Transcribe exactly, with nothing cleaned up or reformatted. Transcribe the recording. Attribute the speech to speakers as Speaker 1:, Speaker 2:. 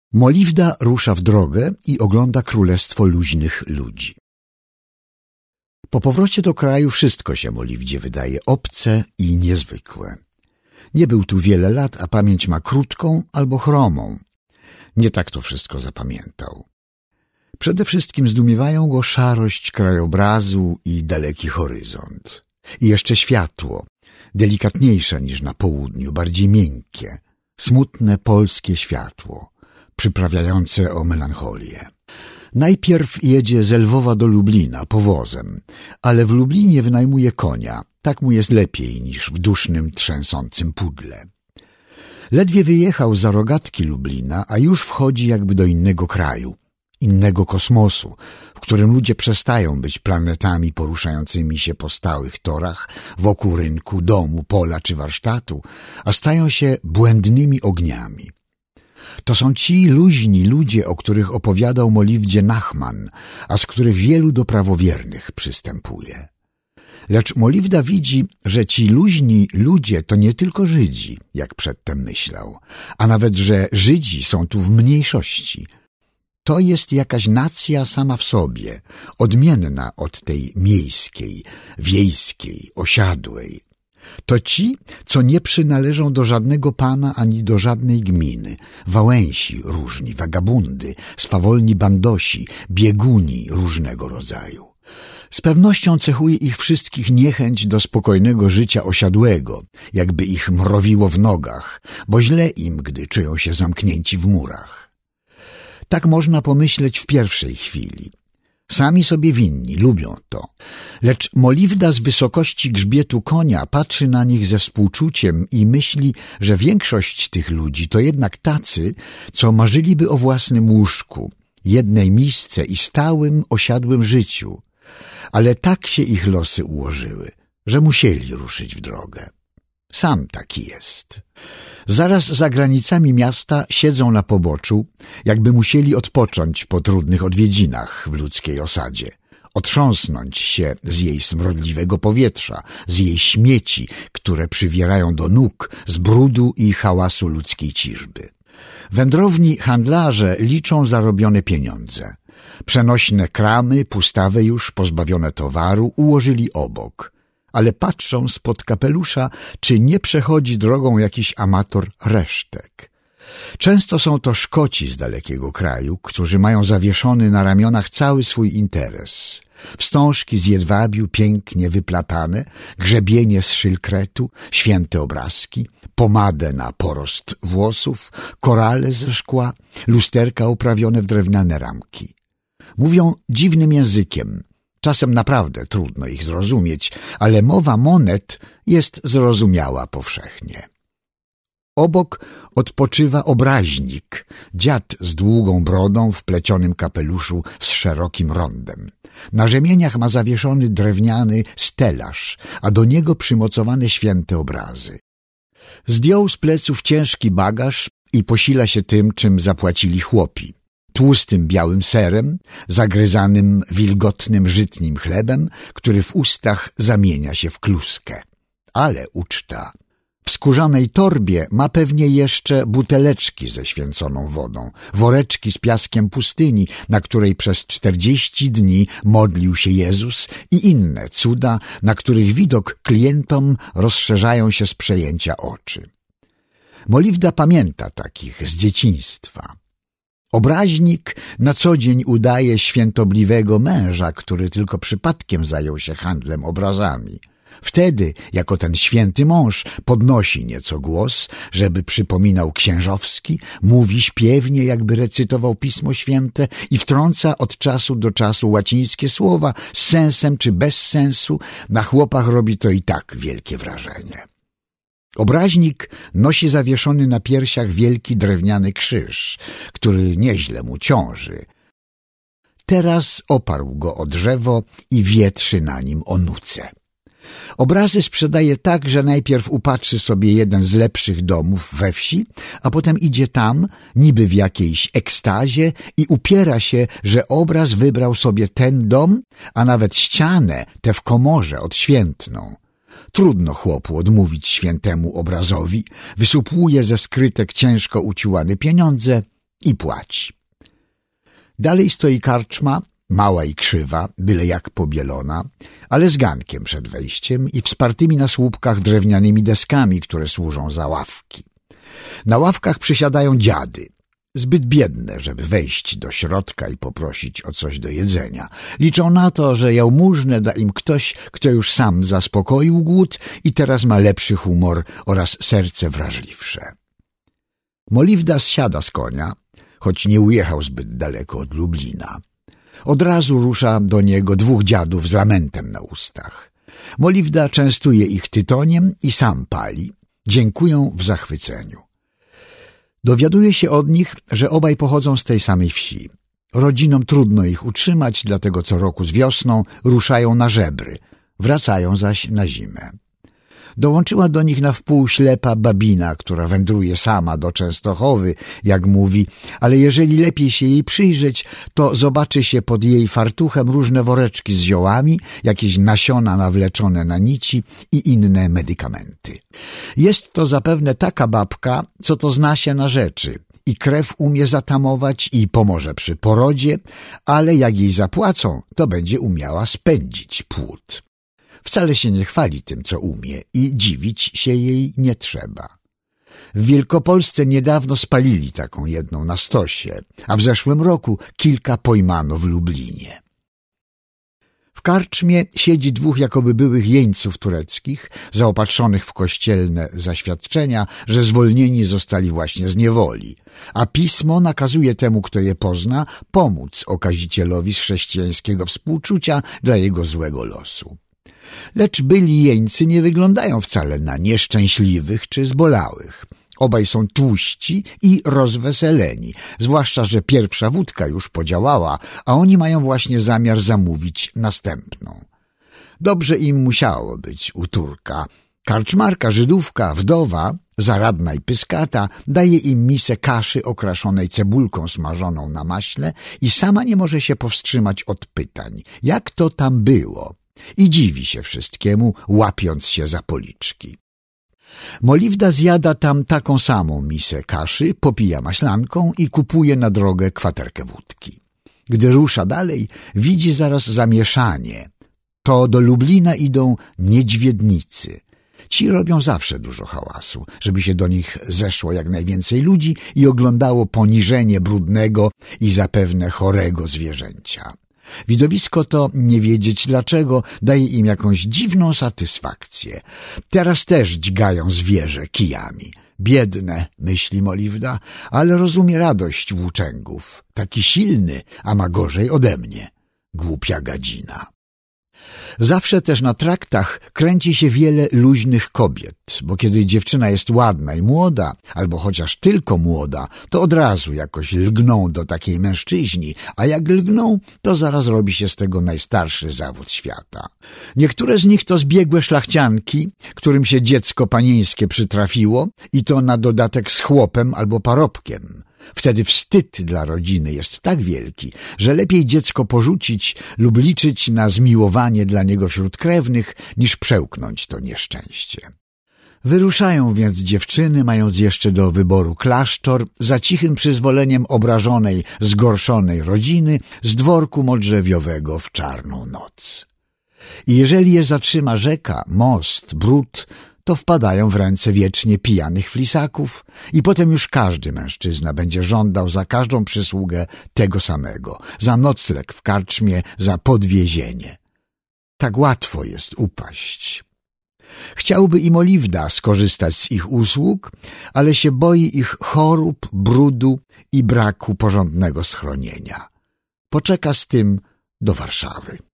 Speaker 1: Moliwda rusza w drogę i ogląda królestwo luźnych ludzi. Po powrocie do kraju wszystko się Moliwdzie wydaje obce i niezwykłe. Nie był tu wiele lat, a pamięć ma krótką albo chromą. Nie tak to wszystko zapamiętał. Przede wszystkim zdumiewają go szarość krajobrazu i daleki horyzont. I jeszcze światło, delikatniejsze niż na południu, bardziej miękkie, smutne polskie światło, przyprawiające o melancholię. Najpierw jedzie z Lwowa do Lublina powozem, ale w Lublinie wynajmuje konia. Tak mu jest lepiej niż w dusznym, trzęsącym pudle. Ledwie wyjechał za rogatki Lublina, a już wchodzi jakby do innego kraju, innego kosmosu, w którym ludzie przestają być planetami poruszającymi się po stałych torach wokół rynku, domu, pola czy warsztatu, a stają się błędnymi ogniami. To są ci luźni ludzie, o których opowiadał Moliwdzie Nachman, a z których wielu do prawowiernych przystępuje. Lecz Moliwda widzi, że ci luźni ludzie to nie tylko Żydzi, jak przedtem myślał, a nawet, że Żydzi są tu w mniejszości. To jest jakaś nacja sama w sobie, odmienna od tej miejskiej, wiejskiej, osiadłej. To ci, co nie przynależą do żadnego pana ani do żadnej gminy, Wałęsi różni, wagabundy, swawolni bandosi, bieguni różnego rodzaju. Z pewnością cechuje ich wszystkich niechęć do spokojnego życia osiadłego, jakby ich mrowiło w nogach, bo źle im, gdy czują się zamknięci w murach. Tak można pomyśleć w pierwszej chwili. Sami sobie winni, lubią to. Lecz Moliwda z wysokości grzbietu konia patrzy na nich ze współczuciem i myśli, że większość tych ludzi to jednak tacy, co marzyliby o własnym łóżku, jednej misce i stałym, osiadłym życiu. Ale tak się ich losy ułożyły, że musieli ruszyć w drogę. Sam taki jest. Zaraz za granicami miasta siedzą na poboczu, jakby musieli odpocząć po trudnych odwiedzinach w ludzkiej osadzie, otrząsnąć się z jej smrodliwego powietrza, z jej śmieci, które przywierają do nóg z brudu i hałasu ludzkiej ciżby. Wędrowni handlarze liczą zarobione pieniądze. Przenośne kramy, pustawe już, pozbawione towaru, ułożyli obok, ale patrzą spod kapelusza, czy nie przechodzi drogą jakiś amator resztek. Często są to Szkoci z dalekiego kraju, którzy mają zawieszony na ramionach cały swój interes. Wstążki z jedwabiu pięknie wyplatane, grzebienie z szylkretu, święte obrazki, pomadę na porost włosów, korale ze szkła, lusterka oprawione w drewniane ramki. Mówią dziwnym językiem. Czasem naprawdę trudno ich zrozumieć, ale mowa monet jest zrozumiała powszechnie. Obok odpoczywa obraźnik, dziad z długą brodą w plecionym kapeluszu z szerokim rondem. Na rzemieniach ma zawieszony drewniany stelaż, a do niego przymocowane święte obrazy. Zdjął z pleców ciężki bagaż i posila się tym, czym zapłacili chłopi. Tłustym białym serem, zagryzanym wilgotnym żytnim chlebem, który w ustach zamienia się w kluskę. Ale uczta. W skórzanej torbie ma pewnie jeszcze buteleczki ze święconą wodą, woreczki z piaskiem pustyni, na której przez czterdzieści dni modlił się Jezus, i inne cuda, na których widok klientom rozszerzają się z przejęcia oczy. Moliwda pamięta takich z dzieciństwa. Obraźnik na co dzień udaje świętobliwego męża, który tylko przypadkiem zajął się handlem obrazami. Wtedy, jako ten święty mąż, podnosi nieco głos, żeby przypominał księżowski, mówi śpiewnie, jakby recytował Pismo Święte i wtrąca od czasu do czasu łacińskie słowa z sensem czy bez sensu. Na chłopach robi to i tak wielkie wrażenie. Obraźnik nosi zawieszony na piersiach wielki drewniany krzyż, który nieźle mu ciąży. Teraz oparł go o drzewo i wietrzy na nim o nuce. Obrazy sprzedaje tak, że najpierw upatrzy sobie jeden z lepszych domów we wsi, a potem idzie tam, niby w jakiejś ekstazie, i upiera się, że obraz wybrał sobie ten dom, a nawet ścianę tę w komorze odświętną. Trudno chłopu odmówić świętemu obrazowi, wysupłuje ze skrytek ciężko uciłane pieniądze i płaci. Dalej stoi karczma, mała i krzywa, byle jak pobielona, ale z gankiem przed wejściem i wspartymi na słupkach drewnianymi deskami, które służą za ławki. Na ławkach przysiadają dziady, zbyt biedne, żeby wejść do środka i poprosić o coś do jedzenia. Liczą na to, że jałmużnę da im ktoś, kto już sam zaspokoił głód i teraz ma lepszy humor oraz serce wrażliwsze. Moliwda zsiada z konia, choć nie ujechał zbyt daleko od Lublina. Od razu rusza do niego dwóch dziadów z lamentem na ustach. Moliwda częstuje ich tytoniem i sam pali. Dziękują w zachwyceniu. Dowiaduje się od nich, że obaj pochodzą z tej samej wsi. Rodzinom trudno ich utrzymać, dlatego co roku z wiosną ruszają na żebry, wracają zaś na zimę. Dołączyła do nich na wpół ślepa babina, która wędruje sama do Częstochowy, jak mówi, ale jeżeli lepiej się jej przyjrzeć, to zobaczy się pod jej fartuchem różne woreczki z ziołami, jakieś nasiona nawleczone na nici i inne medykamenty. Jest to zapewne taka babka, co to zna się na rzeczy i krew umie zatamować i pomoże przy porodzie, ale jak jej zapłacą, to będzie umiała spędzić płód. Wcale się nie chwali tym, co umie i dziwić się jej nie trzeba. W Wielkopolsce niedawno spalili taką jedną na stosie, a w zeszłym roku kilka pojmano w Lublinie. W karczmie siedzi dwóch jakoby byłych jeńców tureckich, zaopatrzonych w kościelne zaświadczenia, że zwolnieni zostali właśnie z niewoli, a pismo nakazuje temu, kto je pozna, pomóc okazicielowi z chrześcijańskiego współczucia dla jego złego losu. Lecz byli jeńcy nie wyglądają wcale na nieszczęśliwych czy zbolałych. Obaj są tłuści i rozweseleni, zwłaszcza że pierwsza wódka już podziałała, a oni mają właśnie zamiar zamówić następną. Dobrze im musiało być u Turka. Karczmarka, Żydówka, wdowa, zaradna i pyskata, daje im misę kaszy okraszonej cebulką smażoną na maśle i sama nie może się powstrzymać od pytań, jak to tam było, i dziwi się wszystkiemu, łapiąc się za policzki. Moliwda zjada tam taką samą misę kaszy, popija maślanką i kupuje na drogę kwaterkę wódki. Gdy rusza dalej, widzi zaraz zamieszanie. To do Lublina idą niedźwiednicy. Ci robią zawsze dużo hałasu, żeby się do nich zeszło jak najwięcej ludzi i oglądało poniżenie brudnego i zapewne chorego zwierzęcia. Widowisko to, nie wiedzieć dlaczego, daje im jakąś dziwną satysfakcję. Teraz też dźgają zwierzę kijami. Biedne, myśli Moliwda, ale rozumie radość włóczęgów. Taki silny, a ma gorzej ode mnie. Głupia gadzina. Zawsze też na traktach kręci się wiele luźnych kobiet, bo kiedy dziewczyna jest ładna i młoda, albo chociaż tylko młoda, to od razu jakoś lgną do takiej mężczyźni, a jak lgną, to zaraz robi się z tego najstarszy zawód świata. Niektóre z nich to zbiegłe szlachcianki, którym się dziecko panieńskie przytrafiło i to na dodatek z chłopem albo parobkiem. Wtedy wstyd dla rodziny jest tak wielki, że lepiej dziecko porzucić lub liczyć na zmiłowanie dla niego wśród krewnych, niż przełknąć to nieszczęście. Wyruszają więc dziewczyny, mając jeszcze do wyboru klasztor, za cichym przyzwoleniem obrażonej, zgorszonej rodziny z dworku modrzewiowego w czarną noc. I jeżeli je zatrzyma rzeka, most, brud, to wpadają w ręce wiecznie pijanych flisaków i potem już każdy mężczyzna będzie żądał za każdą przysługę tego samego, za nocleg w karczmie, za podwiezienie. Tak łatwo jest upaść. Chciałby i Moliwda skorzystać z ich usług, ale się boi ich chorób, brudu i braku porządnego schronienia. Poczeka z tym do Warszawy.